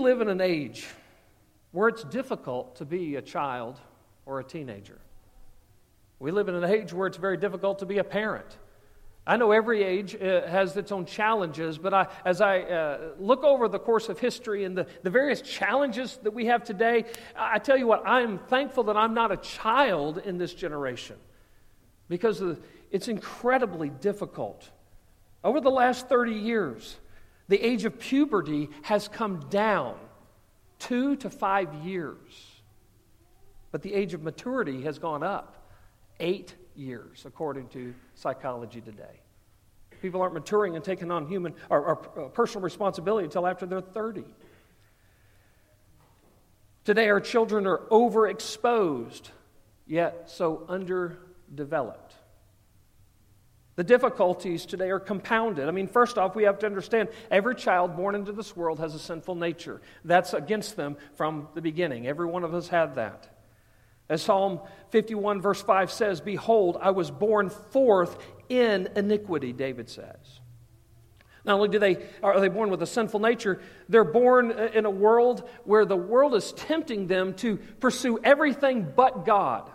live in an age where it's difficult to be a child or a teenager. We live in an age where it's very difficult to be a parent. I know every age has its own challenges, but as I look over the course of history and the various challenges that we have today, I tell you what, I am thankful that I'm not a child in this generation because it's incredibly difficult. Over the last 30 years, the age of puberty has come down 2 to 5 years, but the age of maturity has gone up 8 years, according to Psychology Today. People aren't maturing and taking on human or personal responsibility until after they're 30. Today, our children are overexposed, yet so underdeveloped. The difficulties today are compounded. I mean, first off, we have to understand every child born into this world has a sinful nature. That's against them from the beginning. Every one of us had that. As Psalm 51 verse 5 says, "Behold, I was born forth in iniquity," David says. Not only are they born with a sinful nature, they're born in a world where the world is tempting them to pursue everything but God.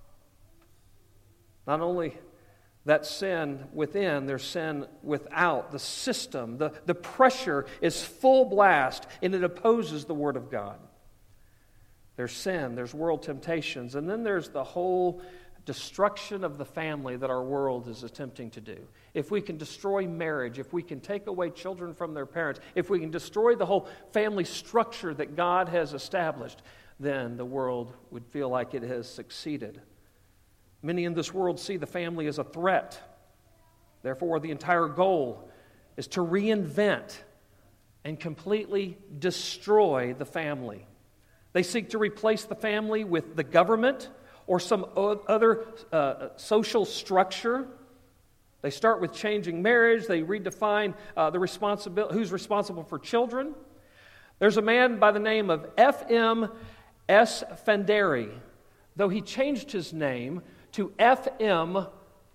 Not only that sin within, there's sin without. The system, the pressure is full blast, and it opposes the Word of God. There's sin, there's world temptations, and then there's the whole destruction of the family that our world is attempting to do. If we can destroy marriage, if we can take away children from their parents, if we can destroy the whole family structure that God has established, then the world would feel like it has succeeded. Many in this world see the family as a threat. Therefore, the entire goal is to reinvent and completely destroy the family. They seek to replace the family with the government or some other social structure. They start with changing marriage. They redefine who's responsible for children. There's a man by the name of F.M. Esfandiari, though he changed his name to FM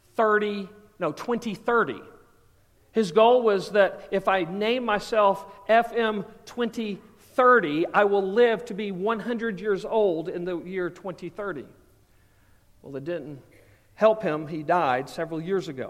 2030. His goal was that if I name myself FM 2030, I will live to be 100 years old in the year 2030. Well, it didn't help him. He died several years ago.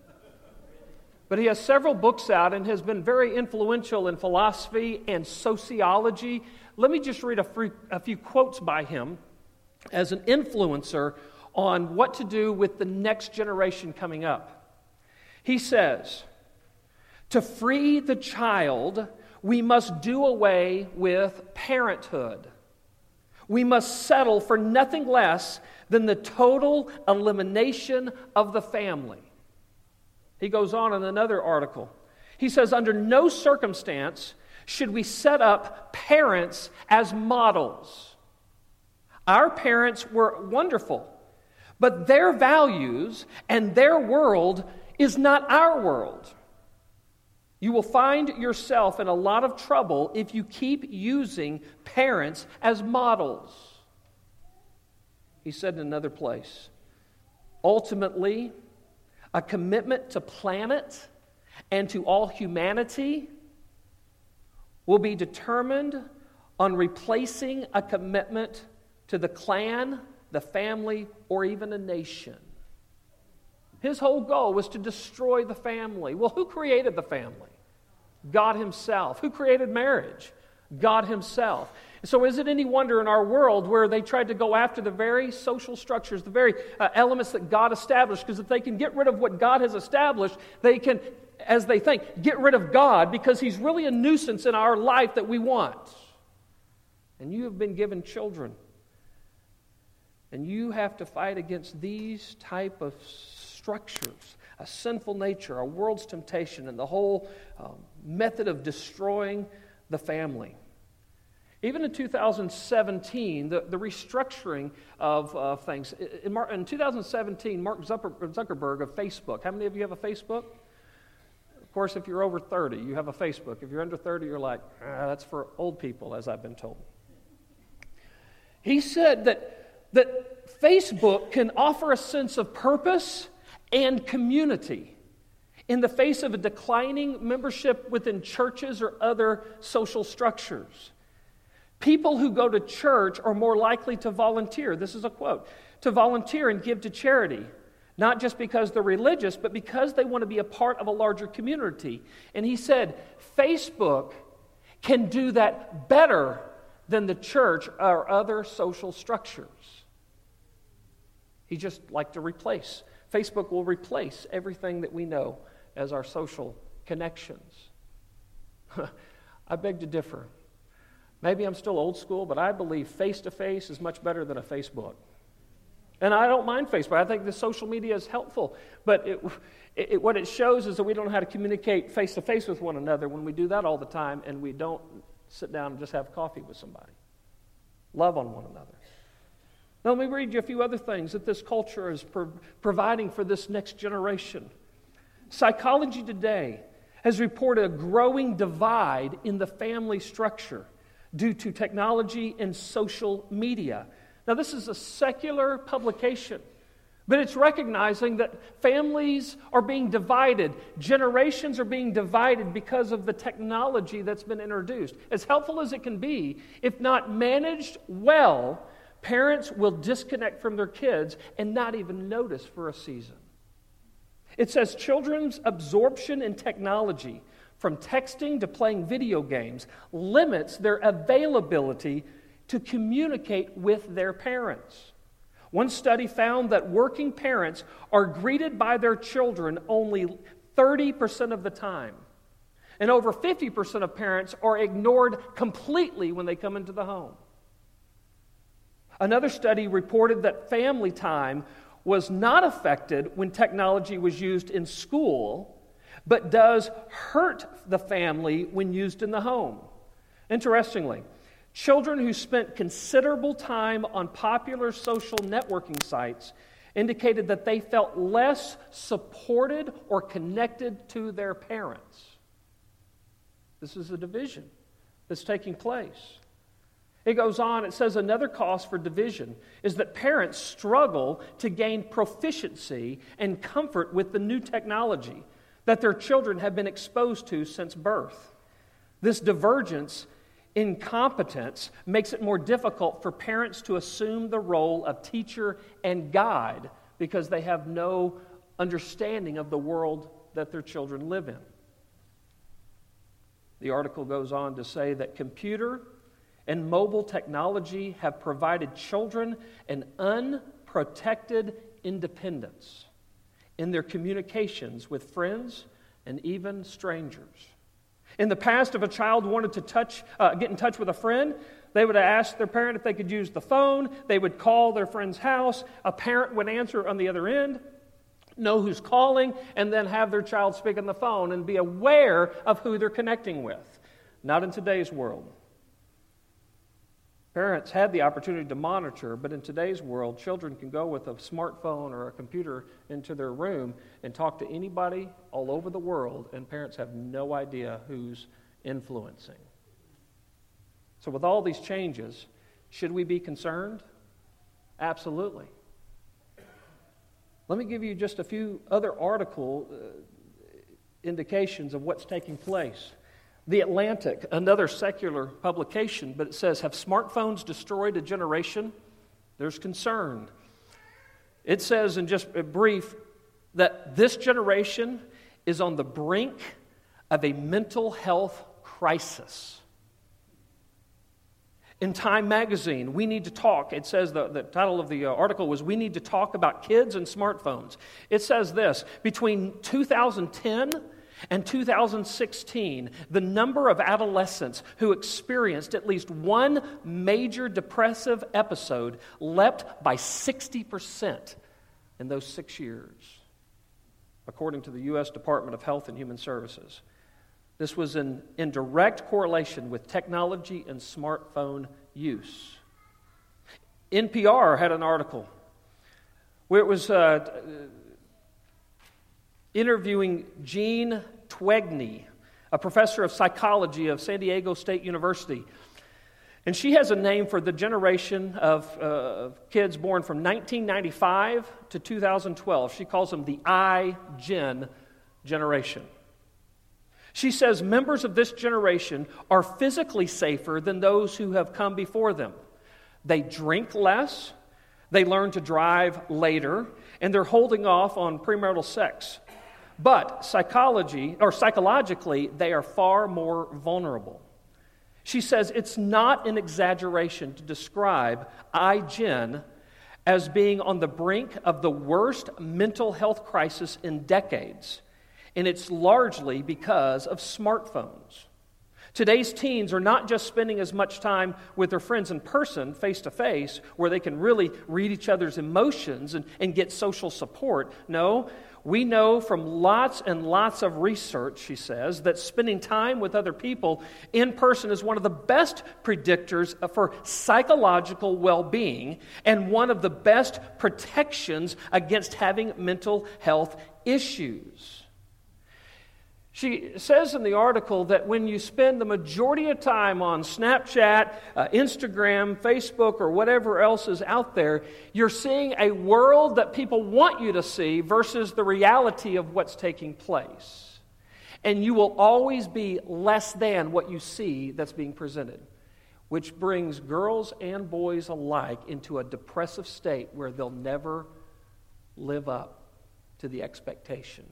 But he has several books out and has been very influential in philosophy and sociology. Let me just read a few quotes by him as an influencer on what to do with the next generation coming up. He says, "To free the child, we must do away with parenthood. We must settle for nothing less than the total elimination of the family." He goes on in another article. He says, "Under no circumstance should we set up parents as models. Our parents were wonderful, but their values and their world is not our world. You will find yourself in a lot of trouble if you keep using parents as models." He said in another place, "Ultimately, a commitment to planet and to all humanity will be determined on replacing a commitment to the clan, the family, or even a nation." His whole goal was to destroy the family. Well, who created the family? God Himself. Who created marriage? God Himself. So is it any wonder in our world where they tried to go after the very social structures, the very elements that God established, because if they can get rid of what God has established, they can, as they think, get rid of God because He's really a nuisance in our life that we want. And you have been given children. And you have to fight against these type of structures, a sinful nature, a world's temptation, and the whole method of destroying the family. Even in 2017, the restructuring of things. In 2017, Mark Zuckerberg of Facebook. How many of you have a Facebook? Of course, if you're over 30, you have a Facebook. If you're under 30, you're like, that's for old people, as I've been told. He said that Facebook can offer a sense of purpose and community in the face of a declining membership within churches or other social structures. People who go to church are more likely to volunteer. This is a quote. To volunteer and give to charity. Not just because they're religious, but because they want to be a part of a larger community. And he said, Facebook can do that better than the church or other social structures. He just like to replace. Facebook will replace everything that we know as our social connections. I beg to differ. Maybe I'm still old school, but I believe face-to-face is much better than a Facebook. And I don't mind Facebook. I think the social media is helpful. But what it shows is that we don't know how to communicate face-to-face with one another when we do that all the time and we don't sit down and just have coffee with somebody. Love on one another. Now let me read you a few other things that this culture is providing for this next generation. Psychology Today has reported a growing divide in the family structure due to technology and social media. Now, this is a secular publication, but it's recognizing that families are being divided. Generations are being divided because of the technology that's been introduced. As helpful as it can be, if not managed well, parents will disconnect from their kids and not even notice for a season. It says children's absorption in technology, from texting to playing video games, limits their availability to communicate with their parents. One study found that working parents are greeted by their children only 30% of the time. And over 50% of parents are ignored completely when they come into the home. Another study reported that family time was not affected when technology was used in school, but does hurt the family when used in the home. Interestingly, children who spent considerable time on popular social networking sites indicated that they felt less supported or connected to their parents. This is a division that's taking place. It goes on, it says another cause for division is that parents struggle to gain proficiency and comfort with the new technology that their children have been exposed to since birth. This divergence in competence makes it more difficult for parents to assume the role of teacher and guide because they have no understanding of the world that their children live in. The article goes on to say that computer and mobile technology have provided children an unprotected independence in their communications with friends and even strangers. In the past, if a child wanted to get in touch with a friend, they would ask their parent if they could use the phone. They would call their friend's house. A parent would answer on the other end, know who's calling, and then have their child speak on the phone and be aware of who they're connecting with. Not in today's world. Parents had the opportunity to monitor, but in today's world, children can go with a smartphone or a computer into their room and talk to anybody all over the world, and parents have no idea who's influencing. So with all these changes, should we be concerned? Absolutely. Let me give you just a few other article indications of what's taking place. The Atlantic, another secular publication, but it says, have smartphones destroyed a generation? There's concern. It says, in just a brief, that this generation is on the brink of a mental health crisis. In Time magazine, We Need to Talk, it says, the title of the article was, We Need to Talk About Kids and Smartphones. It says this, between 2010 and 2016, the number of adolescents who experienced at least one major depressive episode leapt by 60% in those 6 years, according to the U.S. Department of Health and Human Services. This was in direct correlation with technology and smartphone use. NPR had an article where it was interviewing Jean Twegny, a professor of psychology of San Diego State University. And she has a name for the generation of kids born from 1995 to 2012. She calls them the iGen generation. She says members of this generation are physically safer than those who have come before them. They drink less, they learn to drive later, and they're holding off on premarital sex. But psychologically, they are far more vulnerable. She says it's not an exaggeration to describe iGen as being on the brink of the worst mental health crisis in decades, and it's largely because of smartphones. Today's teens are not just spending as much time with their friends in person, face-to-face, where they can really read each other's emotions and get social support. No, we know from lots and lots of research, she says, that spending time with other people in person is one of the best predictors for psychological well-being and one of the best protections against having mental health issues. She says in the article that when you spend the majority of time on Snapchat, Instagram, Facebook, or whatever else is out there, you're seeing a world that people want you to see versus the reality of what's taking place. And you will always be less than what you see that's being presented, which brings girls and boys alike into a depressive state where they'll never live up to the expectation.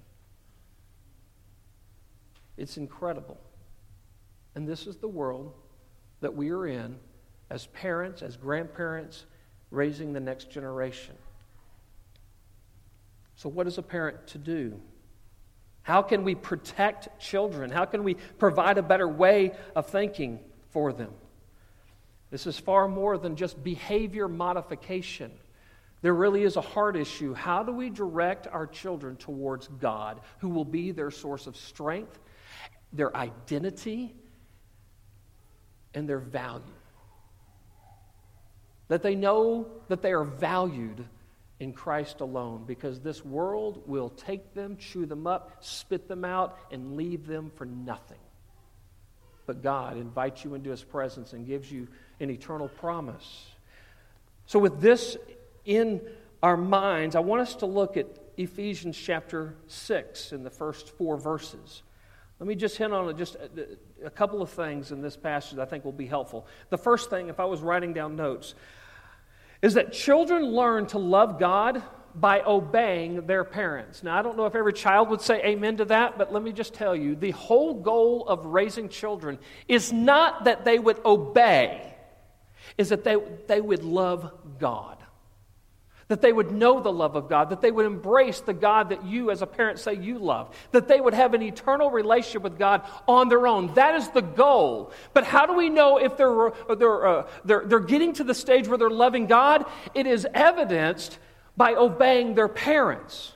It's incredible. And this is the world that we are in as parents, as grandparents, raising the next generation. So what is a parent to do? How can we protect children? How can we provide a better way of thinking for them? This is far more than just behavior modification. There really is a heart issue. How do we direct our children towards God, who will be their source of strength, their identity, and their value? That they know that they are valued in Christ alone, because this world will take them, chew them up, spit them out, and leave them for nothing. But God invites you into His presence and gives you an eternal promise. So with this in our minds, I want us to look at Ephesians chapter 6 in the first 4 verses. Let me just hit on just a couple of things in this passage that I think will be helpful. The first thing, if I was writing down notes, is that children learn to love God by obeying their parents. Now, I don't know if every child would say amen to that, but let me just tell you, the whole goal of raising children is not that they would obey, is that they would love God. That they would know the love of God, that they would embrace the God that you as a parent say you love, that they would have an eternal relationship with God on their own. That is the goal. But how do we know if they're getting to the stage where they're loving God? It is evidenced by obeying their parents.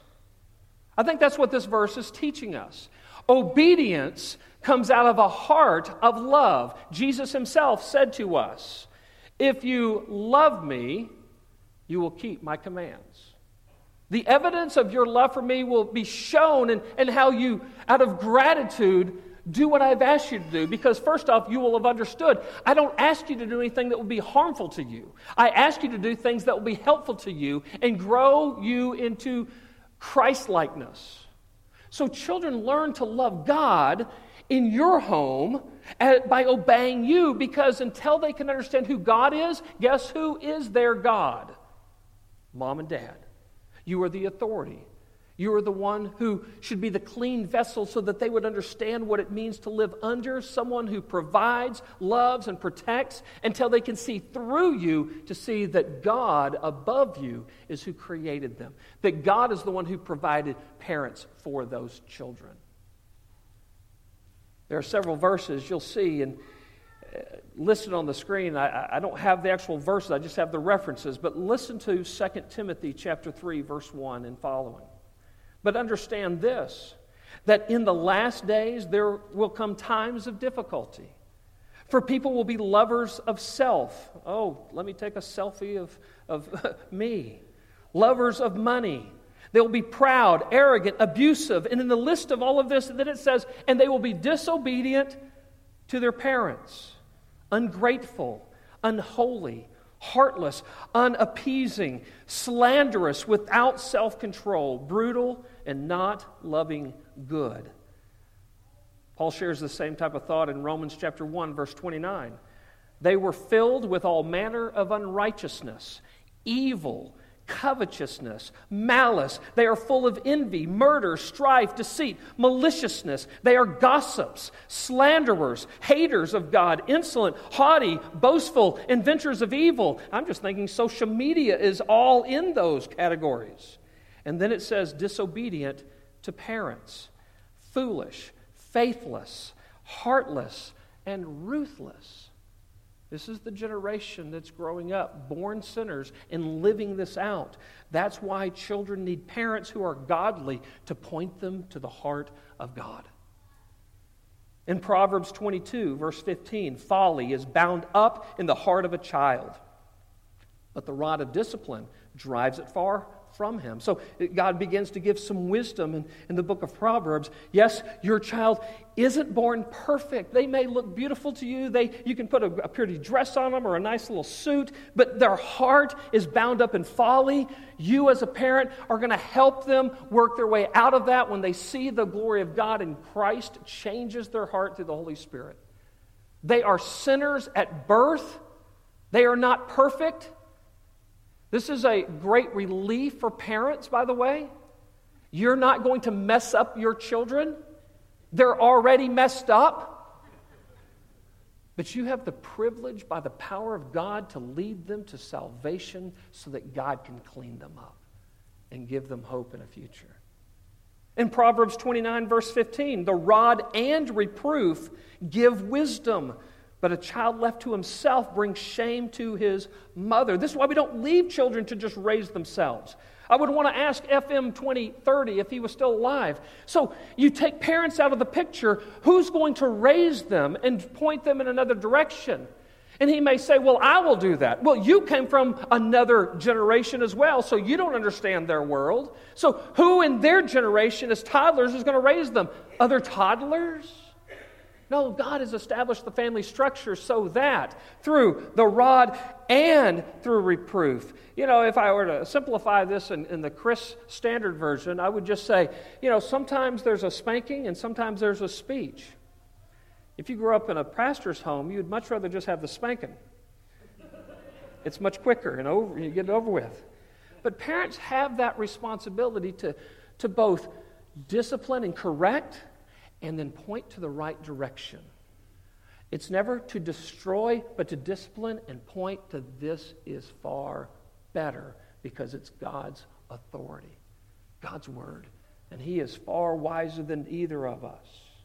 I think that's what this verse is teaching us. Obedience comes out of a heart of love. Jesus Himself said to us, "If you love me, you will keep my commands." The evidence of your love for me will be shown in how you, out of gratitude, do what I've asked you to do. Because first off, you will have understood, I don't ask you to do anything that will be harmful to you. I ask you to do things that will be helpful to you and grow you into Christ-likeness. So children learn to love God in your home by obeying you, because until they can understand who God is, guess who is their God? Mom and Dad. You are the authority. You are the one who should be the clean vessel so that they would understand what it means to live under someone who provides, loves, and protects, until they can see through you to see that God above you is who created them. That God is the one who provided parents for those children. There are several verses you'll see and listed on the screen. I don't have the actual verses, I just have the references. But listen to 2 Timothy chapter 3, verse 1 and following. But understand this, that in the last days there will come times of difficulty. For people will be lovers of self. Oh, let me take a selfie of me. Lovers of money. They will be proud, arrogant, abusive. And in the list of all of this, then it says, and they will be disobedient to their parents, ungrateful, unholy, heartless, unappeasing, slanderous, without self-control, brutal, and not loving good. Paul shares the same type of thought in Romans chapter 1, verse 29. They were filled with all manner of unrighteousness, evil, covetousness, malice. They are full of envy, murder, strife, deceit, maliciousness. They are gossips, slanderers, haters of God, insolent, haughty, boastful, inventors of evil. I'm just thinking social media is all in those categories. And then it says disobedient to parents, foolish, faithless, heartless, and ruthless. This is the generation that's growing up, born sinners and living this out. That's why children need parents who are godly to point them to the heart of God. In Proverbs 22, verse 15, folly is bound up in the heart of a child, but the rod of discipline drives it far from him. So God begins to give some wisdom in the book of Proverbs. Yes, your child isn't born perfect. They may look beautiful to you. You can put a pretty dress on them or a nice little suit, but their heart is bound up in folly. You as a parent are going to help them work their way out of that when they see the glory of God and Christ changes their heart through the Holy Spirit. They are sinners at birth. They are not perfect. This is a great relief for parents, by the way. You're not going to mess up your children. They're already messed up. But you have the privilege, by the power of God, to lead them to salvation so that God can clean them up and give them hope in a future. In Proverbs 29, verse 15, the rod and reproof give wisdom, but a child left to himself brings shame to his mother. This is why we don't leave children to just raise themselves. I would want to ask FM 2030 if he was still alive. So you take parents out of the picture, who's going to raise them and point them in another direction? And he may say, well, I will do that. Well, you came from another generation as well, so you don't understand their world. So who in their generation as toddlers is going to raise them? Other toddlers? No, God has established the family structure so that through the rod and through reproof. You know, if I were to simplify this in the Chris Standard Version, I would just say, sometimes there's a spanking and sometimes there's a speech. If you grew up in a pastor's home, you'd much rather just have the spanking. It's much quicker and you get it over with. But parents have that responsibility to both discipline and correct, and then point to the right direction. It's never to destroy, but to discipline and point to this is far better because it's God's authority, God's word, and He is far wiser than either of us.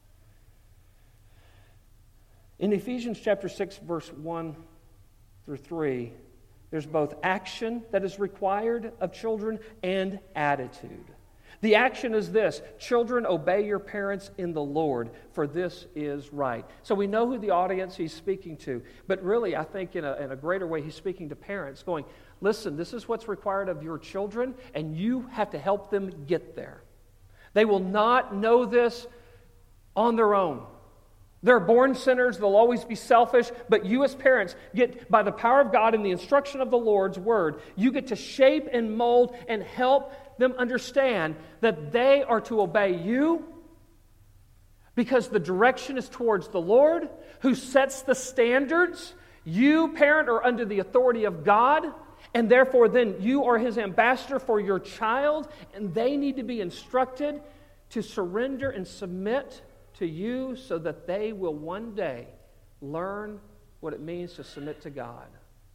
In Ephesians chapter 6, verse 1 through 3, there's both action that is required of children and attitude. The action is this: children, obey your parents in the Lord, for this is right. So we know who the audience He's speaking to, but really I think in a greater way He's speaking to parents going, listen, this is what's required of your children, and you have to help them get there. They will not know this on their own. They're born sinners, they'll always be selfish, but you as parents get, by the power of God and the instruction of the Lord's Word, you get to shape and mold and help them understand that they are to obey you because the direction is towards the Lord who sets the standards. You, parent, are under the authority of God, and therefore then you are His ambassador for your child, and they need to be instructed to surrender and submit to you so that they will one day learn what it means to submit to God.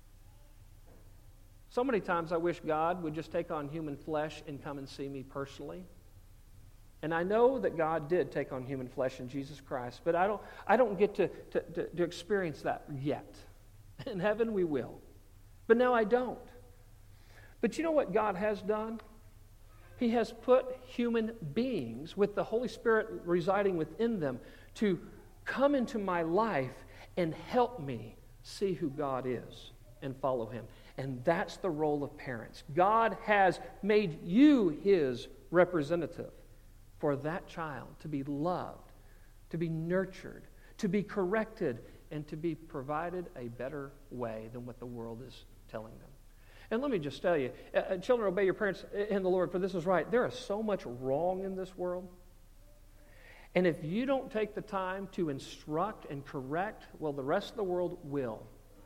So many times I wish God would just take on human flesh and come and see me personally. And I know that God did take on human flesh in Jesus Christ, but I don't get to experience that yet. In heaven we will. But now I don't. But you know what God has done? He has put human beings with the Holy Spirit residing within them to come into my life and help me see who God is and follow Him. And that's the role of parents. God has made you His representative for that child to be loved, to be nurtured, to be corrected, and to be provided a better way than what the world is telling them. And let me just tell you, children, obey your parents in the Lord, for this is right. There is so much wrong in this world. And if you don't take the time to instruct and correct, well, the rest of the world will.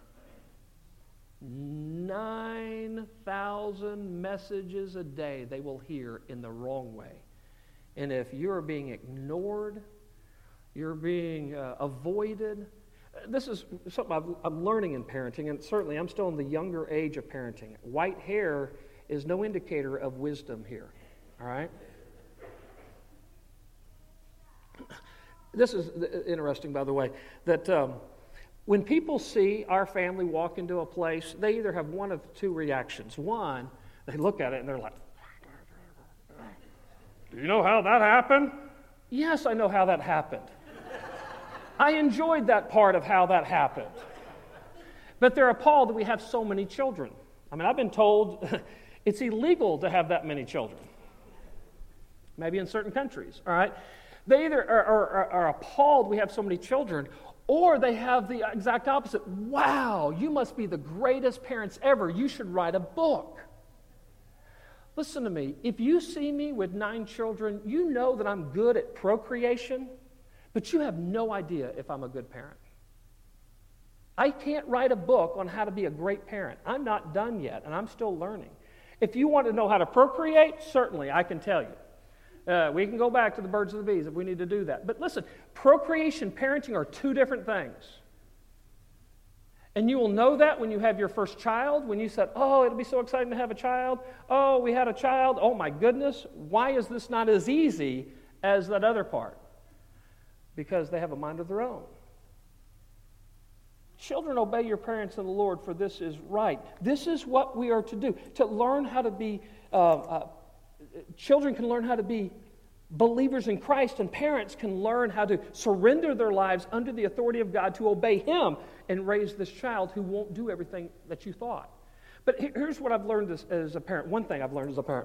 9,000 messages a day they will hear in the wrong way. And if you're being ignored, you're being avoided. This is something I'm learning in parenting, and certainly I'm still in the younger age of parenting. White hair is no indicator of wisdom here, all right? This is interesting, by the way, that when people see our family walk into a place, they either have one of two reactions. One, they look at it and they're like, do you know how that happened? Yes, I know how that happened. I enjoyed that part of how that happened. But they're appalled that we have so many children. I mean, I've been told it's illegal to have that many children. Maybe in certain countries, all right? They either are appalled we have so many children, or they have the exact opposite. Wow, you must be the greatest parents ever. You should write a book. Listen to me. If you see me with 9 children, you know that I'm good at procreation, but you have no idea if I'm a good parent. I can't write a book on how to be a great parent. I'm not done yet, and I'm still learning. If you want to know how to procreate, certainly I can tell you. We can go back to the birds and the bees if we need to do that. But listen, procreation, parenting are two different things. And you will know that when you have your first child, when you said, oh, it'll be so exciting to have a child. Oh, we had a child. Oh, my goodness. Why is this not as easy as that other part? Because they have a mind of their own. Children, obey your parents in the Lord, for this is right. This is what we are to do. To learn how to be, children can learn how to be believers in Christ, and parents can learn how to surrender their lives under the authority of God to obey Him and raise this child who won't do everything that you thought. But here's what I've learned as a parent. One thing I've learned as a parent.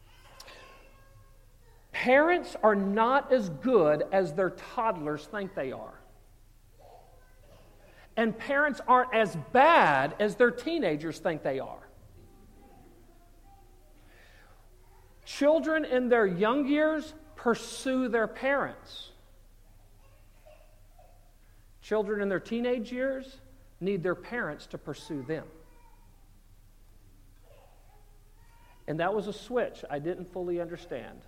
Parents are not as good as their toddlers think they are. And parents aren't as bad as their teenagers think they are. Children in their young years pursue their parents. Children in their teenage years need their parents to pursue them. And that was a switch I didn't fully understand.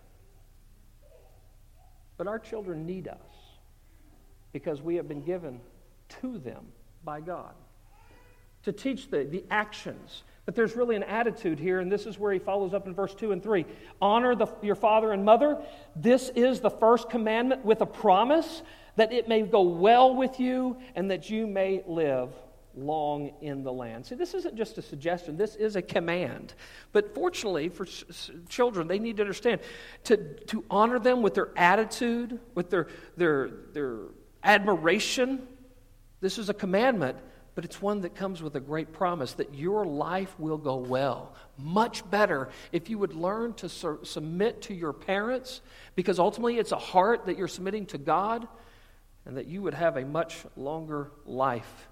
But our children need us because we have been given to them by God to teach the actions. But there's really an attitude here, and this is where he follows up in verse 2 and 3. Honor your father and mother. This is the first commandment with a promise that it may go well with you and that you may live long in the land. See, this isn't just a suggestion. This is a command. But fortunately for children, they need to understand to honor them with their attitude, with their admiration. This is a commandment, but it's one that comes with a great promise that your life will go well. Much better if you would learn to submit to your parents, because ultimately it's a heart that you're submitting to God, and that you would have a much longer life.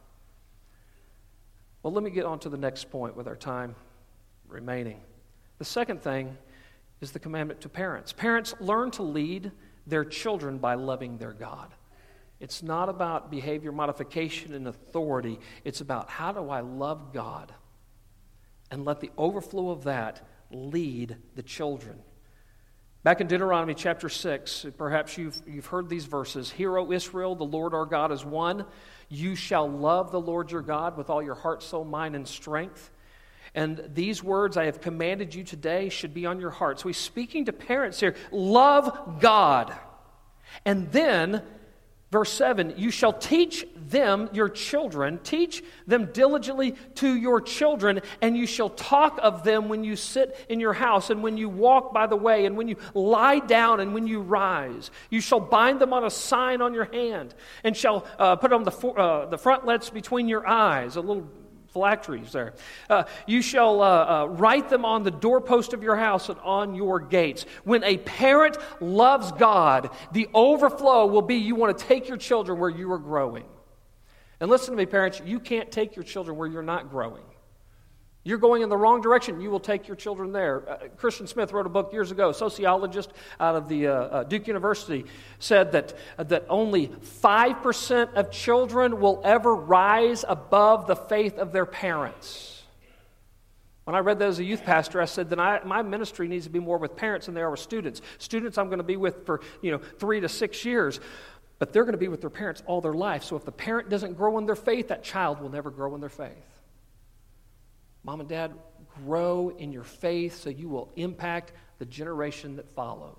Well, let me get on to the next point with our time remaining. The second thing is the commandment to parents. Parents, learn to lead their children by loving their God. It's not about behavior modification and authority. It's about how do I love God and let the overflow of that lead the children. Back in Deuteronomy chapter 6, perhaps you've heard these verses. Hear, O Israel, the Lord our God is one. You shall love the Lord your God with all your heart, soul, mind, and strength. And these words I have commanded you today should be on your heart. So he's speaking to parents here. Love God. And then verse 7, you shall teach them, your children, teach them diligently to your children, and you shall talk of them when you sit in your house, and when you walk by the way, and when you lie down, and when you rise. You shall bind them on a sign on your hand, and shall put on the frontlets between your eyes, a little phylacteries there. You shall write them on the doorpost of your house and on your gates. When a parent loves God, the overflow will be you want to take your children where you are growing. And listen to me, parents, you can't take your children where you're not growing. You're going in the wrong direction, you will take your children there. Christian Smith wrote a book years ago, a sociologist out of the Duke University, said that only 5% of children will ever rise above the faith of their parents. When I read that as a youth pastor, I said that my ministry needs to be more with parents than they are with students. Students I'm going to be with for 3 to 6 years, but they're going to be with their parents all their life. So if the parent doesn't grow in their faith, that child will never grow in their faith. Mom and Dad, grow in your faith so you will impact the generation that follows.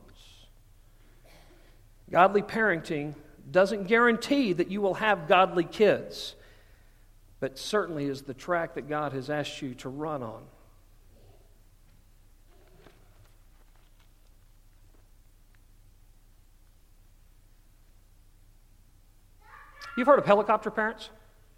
Godly parenting doesn't guarantee that you will have godly kids, but certainly is the track that God has asked you to run on. You've heard of helicopter parents?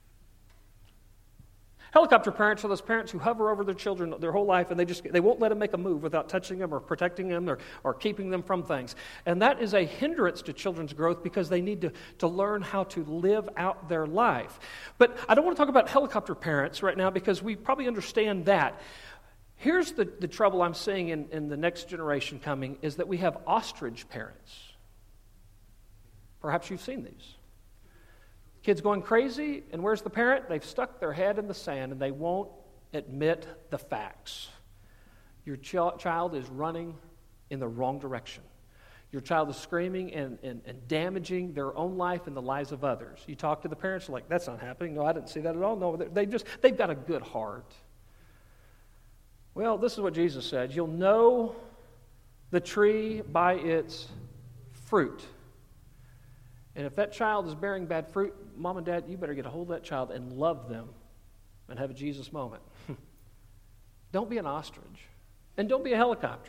Helicopter parents are those parents who hover over their children their whole life, and they won't let them make a move without touching them or protecting them or keeping them from things. And that is a hindrance to children's growth because they need to learn how to live out their life. But I don't want to talk about helicopter parents right now because we probably understand that. Here's the trouble I'm seeing in the next generation coming is that we have ostrich parents. Perhaps you've seen these. Kids going crazy, and where's the parent? They've stuck their head in the sand, and they won't admit the facts. Your child is running in the wrong direction. Your child is screaming and damaging their own life and the lives of others. You talk to the parents, like, that's not happening. No, I didn't see that at all. No, they've got a good heart. Well, this is what Jesus said. You'll know the tree by its fruit. And if that child is bearing bad fruit, Mom and Dad, you better get a hold of that child and love them and have a Jesus moment. Don't be an ostrich. And don't be a helicopter.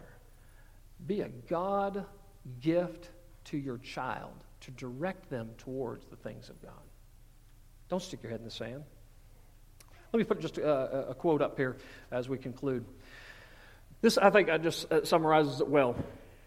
Be a God gift to your child to direct them towards the things of God. Don't stick your head in the sand. Let me put just a quote up here as we conclude. This, I think, just summarizes it well.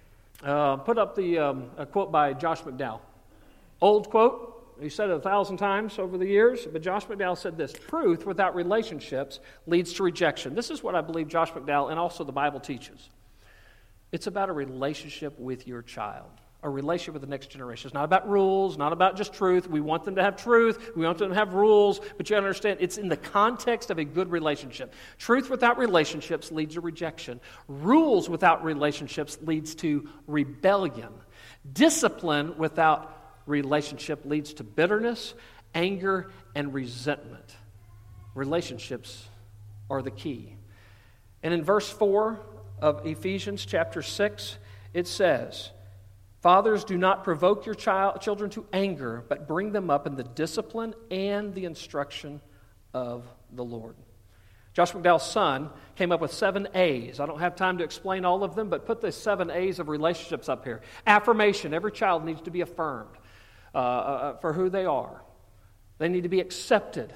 Put up a quote by Josh McDowell. Old quote, he said it 1,000 times over the years, but Josh McDowell said this: truth without relationships leads to rejection. This is what I believe Josh McDowell and also the Bible teaches. It's about a relationship with your child, a relationship with the next generation. It's not about rules, not about just truth. We want them to have truth, we want them to have rules, but you understand it's in the context of a good relationship. Truth without relationships leads to rejection. Rules without relationships leads to rebellion. Discipline without relationship leads to bitterness, anger, and resentment. Relationships are the key. And in verse 4 of Ephesians chapter 6, it says, fathers, do not provoke your children to anger, but bring them up in the discipline and the instruction of the Lord. Josh McDowell's son came up with 7 A's. I don't have time to explain all of them, but put the 7 A's of relationships up here. Affirmation. Every child needs to be affirmed for who they are. They need to be accepted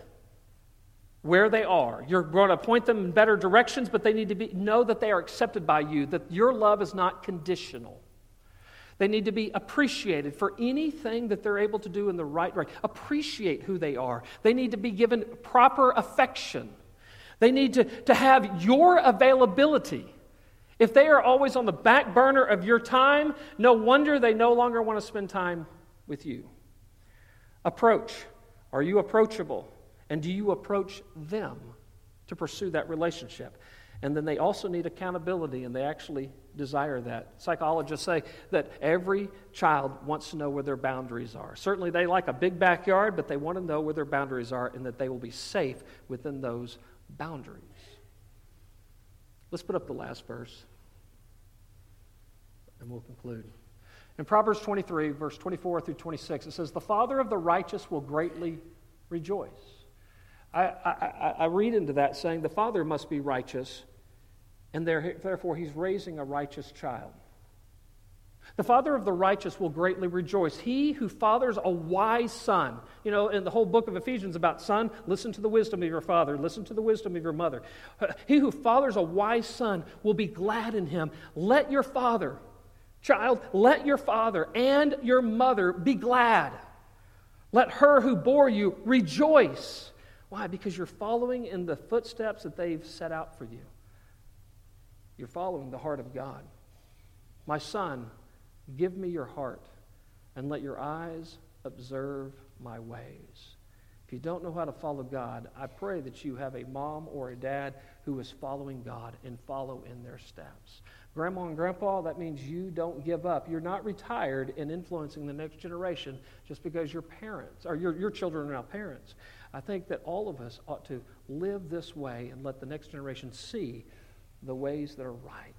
where they are. You're going to point them in better directions, but they need to know that they are accepted by you, that your love is not conditional. They need to be appreciated for anything that they're able to do in the right direction. Appreciate who they are. They need to be given proper affection. They need to have your availability. If they are always on the back burner of your time, no wonder they no longer want to spend time with you. Approach. Are you approachable? And do you approach them to pursue that relationship? And then they also need accountability, and they actually desire that. Psychologists say that every child wants to know where their boundaries are. Certainly they like a big backyard, but they want to know where their boundaries are and that they will be safe within those boundaries. Let's put up the last verse, and we'll conclude. In Proverbs 23, verse 24 through 26, it says, the father of the righteous will greatly rejoice. I read into that saying the father must be righteous, and therefore he's raising a righteous child. The father of the righteous will greatly rejoice. He who fathers a wise son. You know, in the whole book of Ephesians about son, listen to the wisdom of your father, listen to the wisdom of your mother. He who fathers a wise son will be glad in him. Let your father, child, let your father and your mother be glad. Let her who bore you rejoice Why? Because you're following in the footsteps that they've set out for you. You're following the heart of God. My son, give me your heart and let your eyes observe my ways. If you don't know how to follow God, I pray that you have a mom or a dad who is following God and follow in their steps. Grandma and Grandpa, that means you don't give up. You're not retired in influencing the next generation just because your parents, or your children are now parents. I think that all of us ought to live this way and let the next generation see the ways that are right.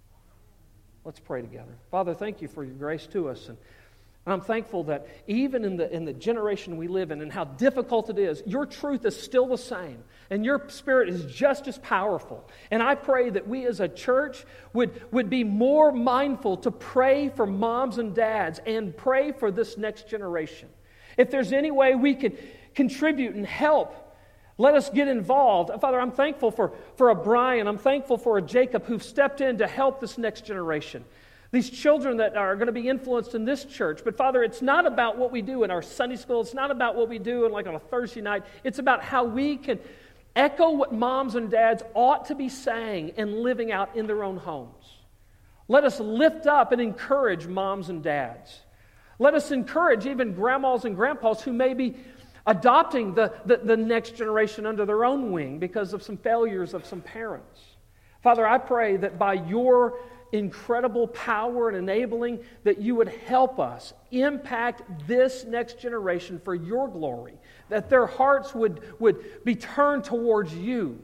Let's pray together. Father, thank you for your grace to us. And I'm thankful that even in the generation we live in and how difficult it is, your truth is still the same. And your Spirit is just as powerful. And I pray that we as a church would be more mindful to pray for moms and dads and pray for this next generation. If there's any way we can contribute and help, let us get involved. Father, I'm thankful for a Brian. I'm thankful for a Jacob who've stepped in to help this next generation. These children that are going to be influenced in this church. But Father, it's not about what we do in our Sunday school. It's not about what we do on a Thursday night. It's about how we can echo what moms and dads ought to be saying and living out in their own homes. Let us lift up and encourage moms and dads. Let us encourage even grandmas and grandpas who may be adopting the next generation under their own wing because of some failures of some parents. Father, I pray that by your incredible power and enabling, that you would help us impact this next generation for your glory, that their hearts would be turned towards you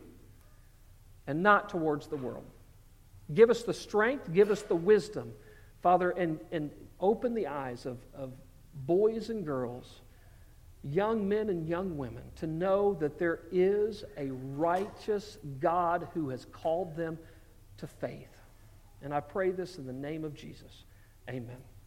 and not towards the world. Give us the strength, give us the wisdom, Father, and open the eyes of boys and girls, young men and young women, to know that there is a righteous God who has called them to faith. And I pray this in the name of Jesus. Amen.